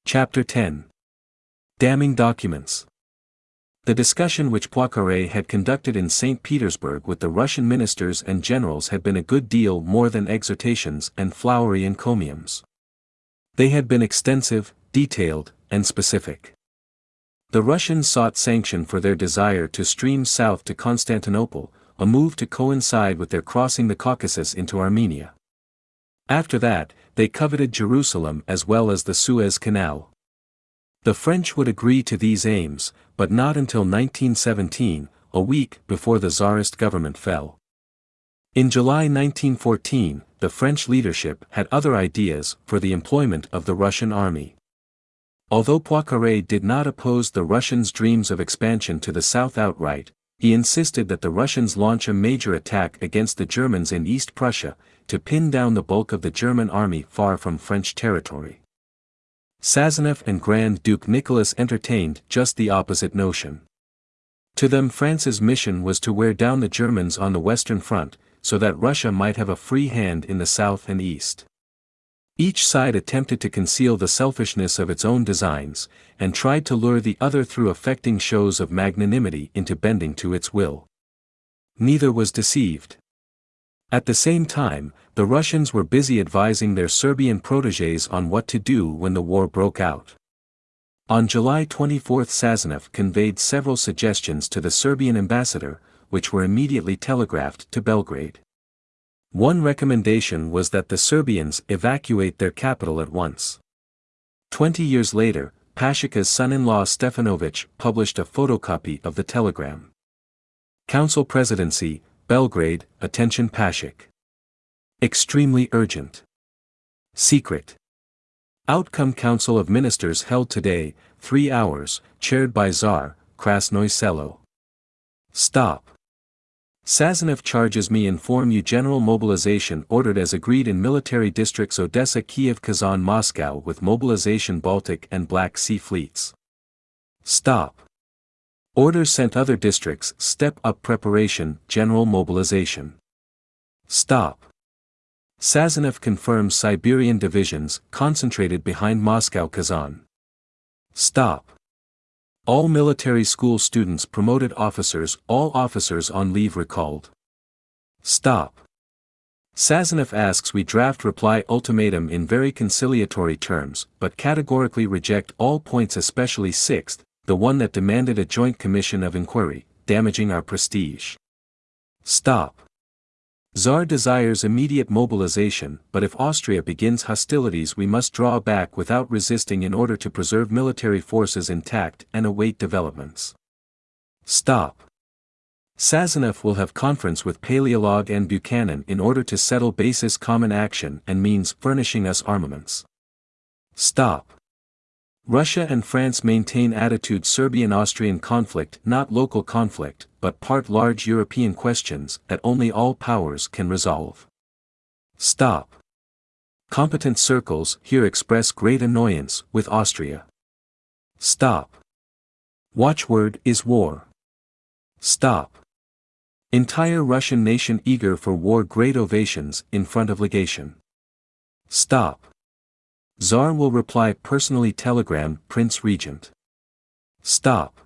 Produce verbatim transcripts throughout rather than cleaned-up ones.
Chapter ten. Damning Documents. The discussion which Poincaré had conducted in Saint Petersburg with the Russian ministers and generals had been a good deal more than exhortations and flowery encomiums. They had been extensive, detailed, and specific. The Russians sought sanction for their desire to stream south to Constantinople, a move to coincide with their crossing the Caucasus into Armenia. After that, they coveted Jerusalem as well as the Suez Canal. The French would agree to these aims, but not until nineteen seventeen, a week before the Tsarist government fell. In July nineteen fourteen, the French leadership had other ideas for the employment of the Russian army. Although Poincaré did not oppose the Russians' dreams of expansion to the south outright, he insisted that the Russians launch a major attack against the Germans in East Prussia, to pin down the bulk of the German army far from French territory. Sazonov and Grand Duke Nicholas entertained just the opposite notion. To them France's mission was to wear down the Germans on the Western Front, so that Russia might have a free hand in the south and east. Each side attempted to conceal the selfishness of its own designs, and tried to lure the other through affecting shows of magnanimity into bending to its will. Neither was deceived. At the same time, the Russians were busy advising their Serbian protégés on what to do when the war broke out. On July twenty-fourth, Sazonov conveyed several suggestions to the Serbian ambassador, which were immediately telegraphed to Belgrade. One recommendation was that the Serbians evacuate their capital at once. Twenty years later, Pašeka's son-in-law Stefanović published a photocopy of the telegram. Council Presidency, Belgrade, attention Pašek. Extremely urgent. Secret. Outcome Council of Ministers held today, three hours, chaired by Tsar, Krasnoye Selo. Stop. Sazonov charges me inform you general mobilization ordered as agreed in military districts Odessa, Kiev, Kazan, Moscow with mobilization Baltic and Black Sea fleets. Stop. Orders sent other districts step up preparation, general mobilization. Stop. Sazonov confirms Siberian divisions concentrated behind Moscow, Kazan. Stop. All military school students promoted officers, all officers on leave recalled. Stop. Sazonov asks we draft reply ultimatum in very conciliatory terms, but categorically reject all points, especially sixth, the one that demanded a joint commission of inquiry, damaging our prestige. Stop. Tsar desires immediate mobilization, but if Austria begins hostilities we must draw back without resisting in order to preserve military forces intact and await developments. Stop. Sazonov will have conference with Paleolog and Buchanan in order to settle basis common action and means furnishing us armaments. Stop. Russia and France maintain attitude Serbian-Austrian conflict not local conflict, but part large European questions that only all powers can resolve. Stop. Competent circles here express great annoyance with Austria. Stop. Watchword is war. Stop. Entire Russian nation eager for war, great ovations in front of legation. Stop. Tsar will reply personally, telegram Prince Regent. Stop.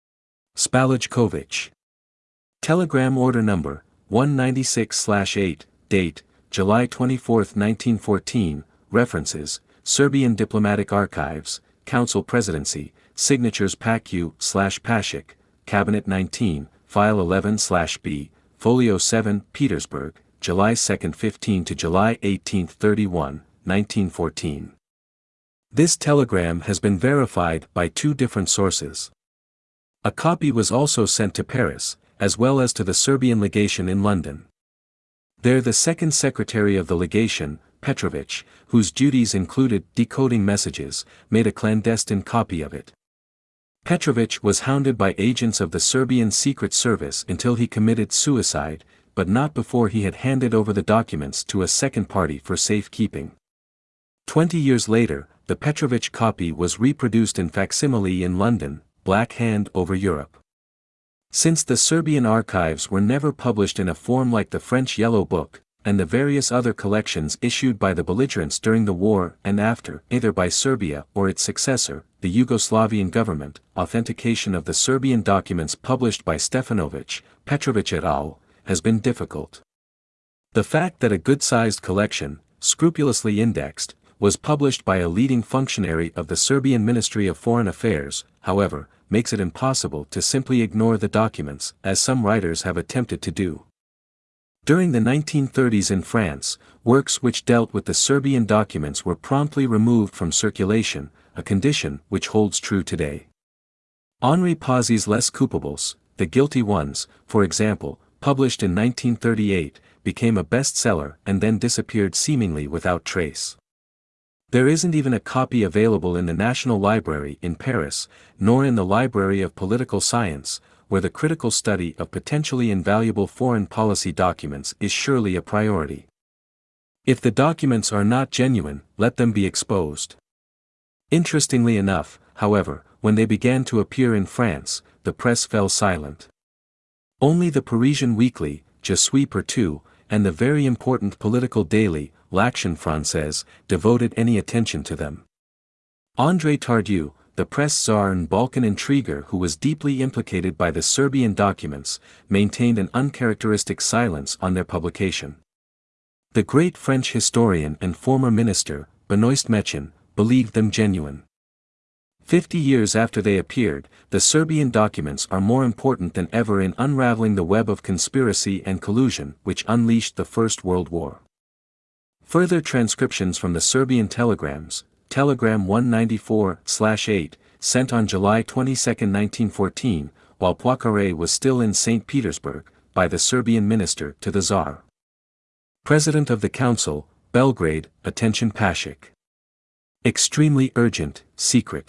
Spalajkovic. Telegram order number one ninety-six slash eight, date July twenty-fourth nineteen fourteen, references Serbian Diplomatic Archives, Council Presidency, signatures Pacu slash Pašek, Cabinet nineteen, File eleven slash B, Folio seven, Petersburg, July second fifteen to July eighteenth thirty-one, nineteen fourteen. This telegram has been verified by two different sources. A copy was also sent to Paris, as well as to the Serbian legation in London. There the second secretary of the legation, Petrović, whose duties included decoding messages, made a clandestine copy of it. Petrović was hounded by agents of the Serbian Secret Service until he committed suicide, but not before he had handed over the documents to a second party for safekeeping. Twenty years later, the Petrović copy was reproduced in facsimile in London, Black Hand over Europe. Since the Serbian archives were never published in a form like the French Yellow Book, and the various other collections issued by the belligerents during the war and after, either by Serbia or its successor, the Yugoslavian government, authentication of the Serbian documents published by Stefanović, Petrović et al., has been difficult. The fact that a good-sized collection, scrupulously indexed, was published by a leading functionary of the Serbian Ministry of Foreign Affairs, however, makes it impossible to simply ignore the documents, as some writers have attempted to do. During the nineteen thirties in France, works which dealt with the Serbian documents were promptly removed from circulation, a condition which holds true today. Henri Pazzi's Les Coupables, The Guilty Ones, for example, published in nineteen thirty-eight, became a bestseller and then disappeared seemingly without trace. There isn't even a copy available in the National Library in Paris, nor in the Library of Political Science, where the critical study of potentially invaluable foreign policy documents is surely a priority. If the documents are not genuine, let them be exposed. Interestingly enough, however, when they began to appear in France, the press fell silent. Only the Parisian weekly, Je suis partout, and the very important political daily, L'Action Française, devoted any attention to them. André Tardieu, the press czar and Balkan intriguer who was deeply implicated by the Serbian documents, maintained an uncharacteristic silence on their publication. The great French historian and former minister, Benoist Mechin, believed them genuine. Fifty years after they appeared, the Serbian documents are more important than ever in unraveling the web of conspiracy and collusion which unleashed the First World War. Further transcriptions from the Serbian telegrams, Telegram one ninety-four dash eight, sent on July twenty-second nineteen fourteen, while Poincaré was still in Saint Petersburg, by the Serbian minister to the Tsar. President of the Council, Belgrade, attention Pašic. Extremely urgent, secret.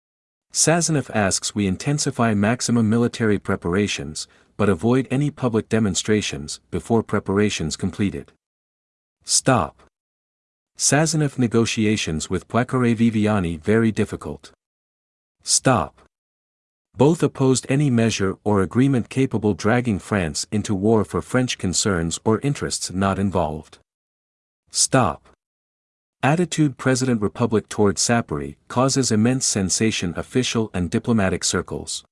Sazonov asks we intensify maximum military preparations, but avoid any public demonstrations before preparations completed. Stop. Sazonov negotiations with Poincaré Viviani very difficult. Stop. Both opposed any measure or agreement capable dragging France into war for French concerns or interests not involved. Stop. Attitude President Republic toward Sapori causes immense sensation official and diplomatic circles.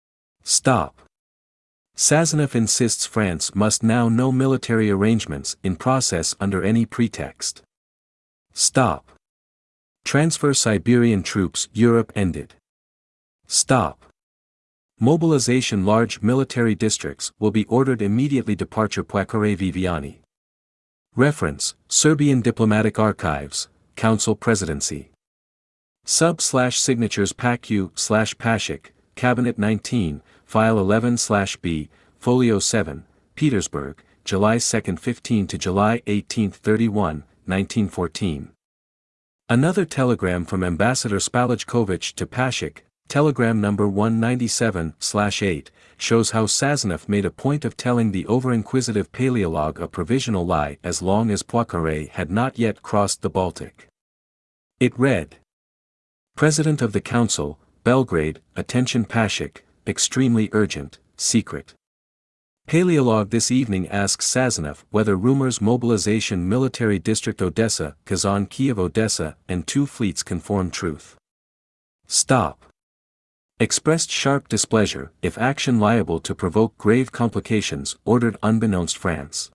Stop. Sazonov insists France must now know military arrangements in process under any pretext. Stop. Transfer Siberian troops Europe ended. Stop. Mobilization large military districts will be ordered immediately departure Poincaré Viviani. Reference, Serbian Diplomatic Archives, Council Presidency. Sub slash signatures P A C U slash Pašic, Cabinet nineteen, File eleven slash B, Folio seven, Petersburg, July second fifteen to July eighteenth thirty-one, nineteen fourteen. Another telegram from Ambassador Spalachkovic to Pašic, telegram number one ninety-seven slash eight, shows how Sazonov made a point of telling the over-inquisitive Paleolog a provisional lie as long as Poincaré had not yet crossed the Baltic. It read: President of the Council, Belgrade, attention Pašic, extremely urgent, secret. Paleolog this evening asks Sazonov whether rumors mobilization military district Odessa, Kazan Kiev Odessa and two fleets conform truth. Stop. Expressed sharp displeasure if action liable to provoke grave complications ordered unbeknownst France.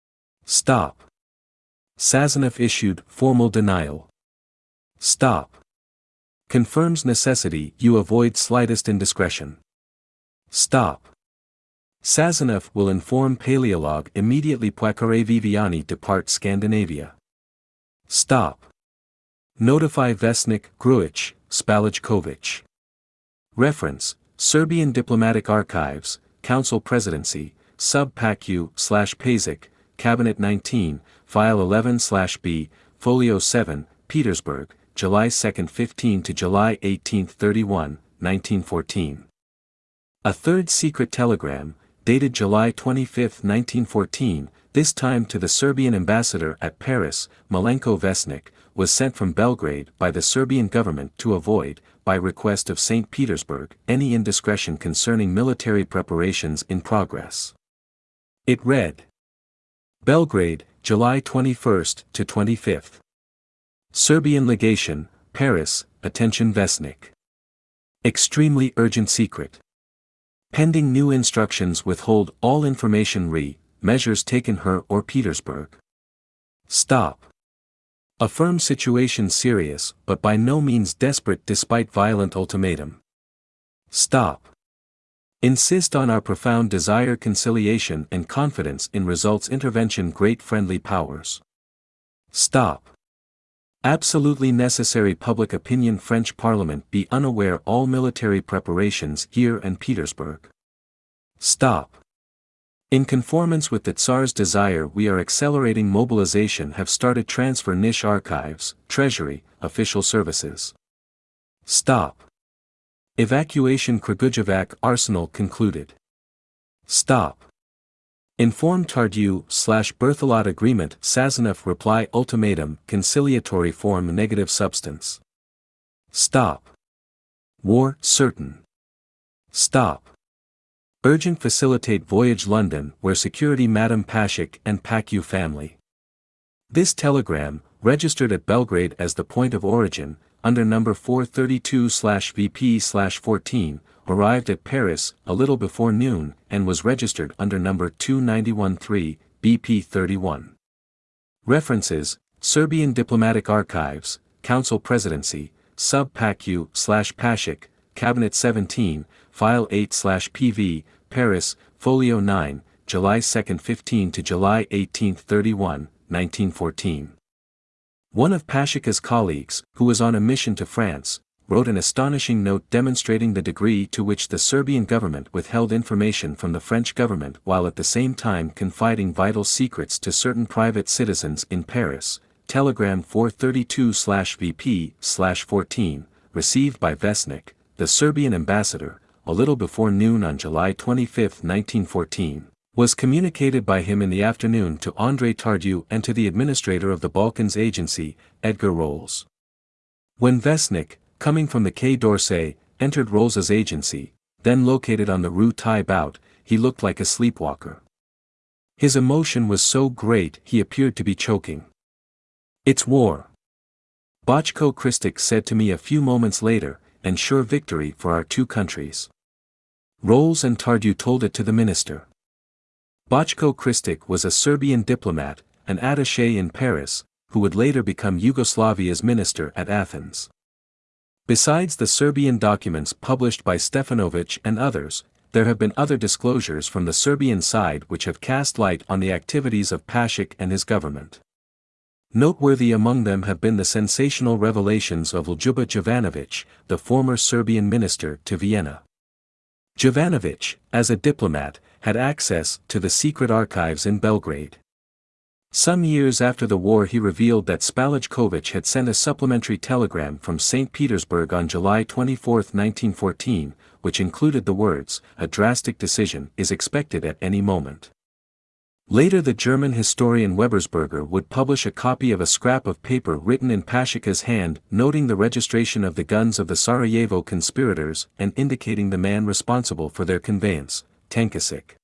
Stop. Sazonov issued formal denial. Stop. Confirms necessity you avoid slightest indiscretion. Stop. Sazonov will inform Paleolog immediately Poincaré Viviani depart Scandinavia. Stop. Notify Vesnik Gruic, Spalachkovic. Reference, Serbian Diplomatic Archives, Council Presidency, Sub P A C U slash Pašic, Cabinet nineteen, File eleven slash B, Folio seven, Petersburg, July second fifteen to July eighteenth thirty-one, nineteen fourteen. A third secret telegram, dated July twenty-fifth nineteen fourteen, this time to the Serbian ambassador at Paris, Milenko Vesnik, was sent from Belgrade by the Serbian government to avoid, by request of Saint Petersburg, any indiscretion concerning military preparations in progress. It read: Belgrade, July twenty-first to twenty-fifth. Serbian Legation, Paris, attention Vesnik. Extremely urgent secret. Pending new instructions withhold all information re, measures taken her or Petersburg. Stop. Affirm situation serious but by no means desperate despite violent ultimatum. Stop. Insist on our profound desire conciliation and confidence in results intervention great friendly powers. Stop. Absolutely necessary public opinion French Parliament be unaware all military preparations here and Petersburg. Stop. In conformance with the Tsar's desire we are accelerating mobilization have started transfer niche archives, treasury, official services. Stop. Evacuation Kragujevac arsenal concluded. Stop. Inform Tardieu slash Berthelot agreement Sazonov reply ultimatum conciliatory form negative substance. Stop. War certain. Stop. Urgent facilitate voyage London where security Madame Pashik and Pacu family. This telegram, registered at Belgrade as the point of origin, under number four thirty-two V P fourteen, arrived at Paris a little before noon and was registered under number two ninety-one three B P thirty-one. References: Serbian Diplomatic Archives, Council Presidency, Sub Pacu slash Pashik, Cabinet seventeen, File eight slash P V, Paris, Folio nine, July second fifteen to July eighteenth thirty-one, nineteen fourteen. One of Pashika's colleagues, who was on a mission to France, wrote an astonishing note demonstrating the degree to which the Serbian government withheld information from the French government while at the same time confiding vital secrets to certain private citizens in Paris. Telegram four thirty-two V P fourteen, received by Vesnik, the Serbian ambassador, a little before noon on July twenty-fifth nineteen fourteen. Was communicated by him in the afternoon to André Tardieu and to the administrator of the Balkans Agency, Edgar Rolls. When Vesnik, coming from the Quai d'Orsay, entered Rolls's agency, then located on the Rue Taille-Bout, he looked like a sleepwalker. His emotion was so great he appeared to be choking. "It's war," Bochco Christic said to me a few moments later, "and sure victory for our two countries." Rolls and Tardieu told it to the minister. Bochco Christic was a Serbian diplomat, an attaché in Paris, who would later become Yugoslavia's minister at Athens. Besides the Serbian documents published by Stefanovic and others, there have been other disclosures from the Serbian side which have cast light on the activities of Pashik and his government. Noteworthy among them have been the sensational revelations of Ljuba Jovanovic, the former Serbian minister to Vienna. Jovanovic, as a diplomat, had access to the secret archives in Belgrade. Some years after the war he revealed that Spaljkovic had sent a supplementary telegram from Saint Petersburg on July twenty-fourth nineteen fourteen, which included the words, "A drastic decision is expected at any moment." Later the German historian Webersberger would publish a copy of a scrap of paper written in Pashika's hand noting the registration of the guns of the Sarajevo conspirators and indicating the man responsible for their conveyance, Tankasic.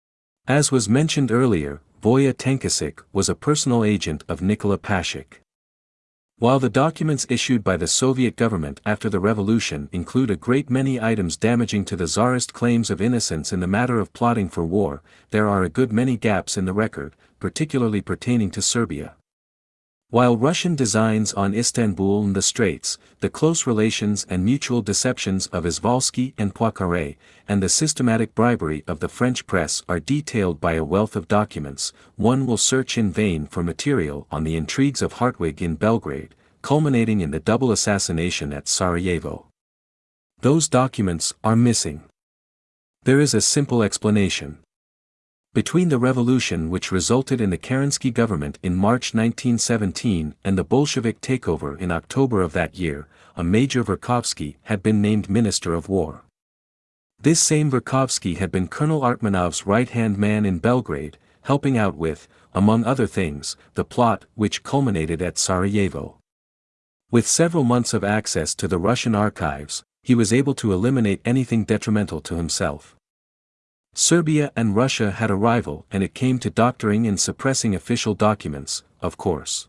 As was mentioned earlier, Voja Tankasic was a personal agent of Nikola Pashik. While the documents issued by the Soviet government after the revolution include a great many items damaging to the Tsarist claims of innocence in the matter of plotting for war, there are a good many gaps in the record, particularly pertaining to Serbia. While Russian designs on Istanbul and the Straits, the close relations and mutual deceptions of Izvolsky and Poincaré, and the systematic bribery of the French press are detailed by a wealth of documents, one will search in vain for material on the intrigues of Hartwig in Belgrade, culminating in the double assassination at Sarajevo. Those documents are missing. There is a simple explanation. Between the revolution which resulted in the Kerensky government in March nineteen seventeen and the Bolshevik takeover in October of that year, a Major Verkhovsky had been named Minister of War. This same Verkhovsky had been Colonel Artmanov's right-hand man in Belgrade, helping out with, among other things, the plot which culminated at Sarajevo. With several months of access to the Russian archives, he was able to eliminate anything detrimental to himself. Serbia and Russia had a rival, and it came to doctoring and suppressing official documents, of course.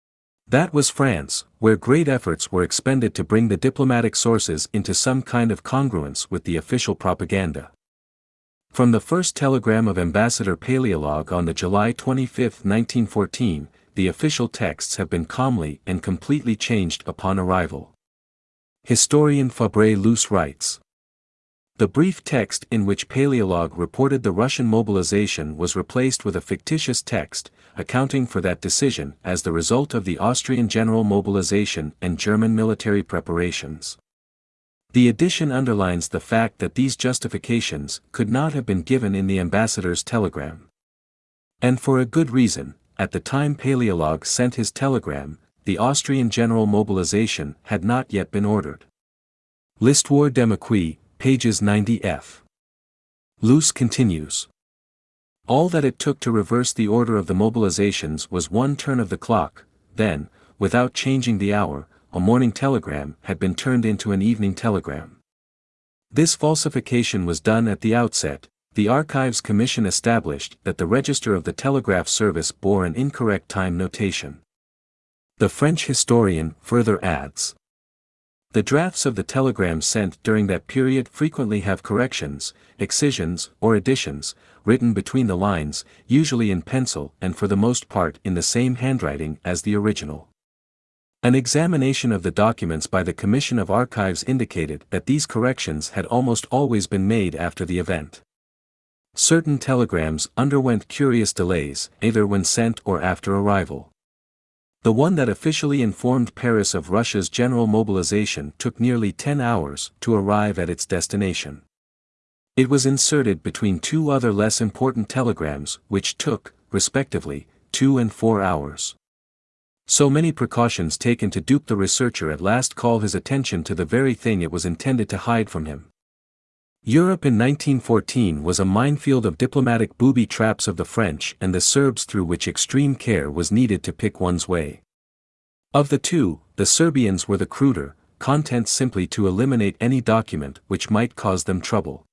That was France, where great efforts were expended to bring the diplomatic sources into some kind of congruence with the official propaganda. From the first telegram of Ambassador Paleolog on the July twenty-fifth, nineteen fourteen, the official texts have been calmly and completely changed upon arrival. Historian Fabre Luce writes, "The brief text in which Paleolog reported the Russian mobilization was replaced with a fictitious text, accounting for that decision as the result of the Austrian general mobilization and German military preparations. The addition underlines the fact that these justifications could not have been given in the ambassador's telegram. And for a good reason. At the time Paleolog sent his telegram, the Austrian general mobilization had not yet been ordered." L'Histoire de Maquis, pages ninety f. Luce continues. "All that it took to reverse the order of the mobilizations was one turn of the clock, then, without changing the hour, a morning telegram had been turned into an evening telegram. This falsification was done at the outset. The Archives Commission established that the register of the telegraph service bore an incorrect time notation." The French historian further adds, "The drafts of the telegrams sent during that period frequently have corrections, excisions, or additions, written between the lines, usually in pencil and for the most part in the same handwriting as the original. An examination of the documents by the Commission of Archives indicated that these corrections had almost always been made after the event. Certain telegrams underwent curious delays, either when sent or after arrival. The one that officially informed Paris of Russia's general mobilization took nearly ten hours to arrive at its destination. It was inserted between two other less important telegrams which took, respectively, two and four hours. So many precautions taken to dupe the researcher at last call his attention to the very thing it was intended to hide from him. Europe in nineteen fourteen was a minefield of diplomatic booby traps of the French and the Serbs through which extreme care was needed to pick one's way. Of the two, the Serbians were the cruder, content simply to eliminate any document which might cause them trouble.